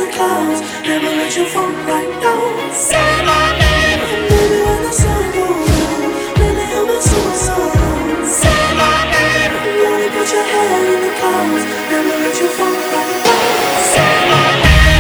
the clouds, never let you fall right now. Say my name, and baby when the sun goes down, lately I've been so alone. Say my name, and only put your head in the clouds, never let you fall right now. Say my name.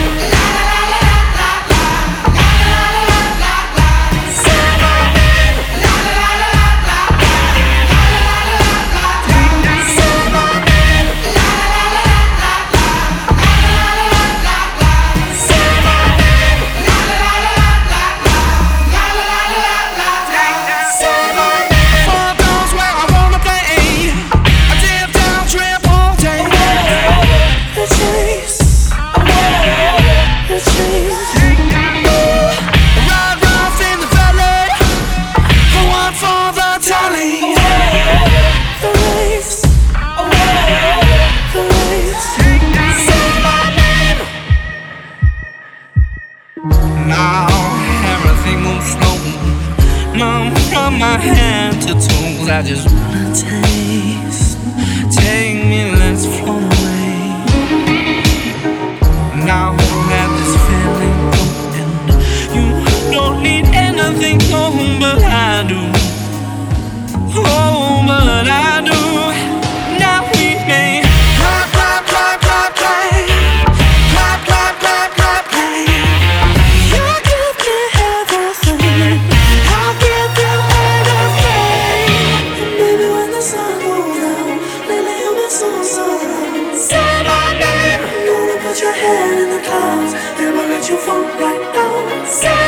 Now everything moves slow. Now from my hand to toes, I just wanna taste. Take me, let's float away. Now that this feeling going, you don't need anything, oh, but I do. Oh, but I do. Now we may clap, clap, clap, clap, clap. Clap, clap, clap, clap, clap. You give me everything. I'll give you anything. And baby when the sun goes down, lately you've been so alone. Say my name. Gonna put your head in the clouds, never let you fall right now. Say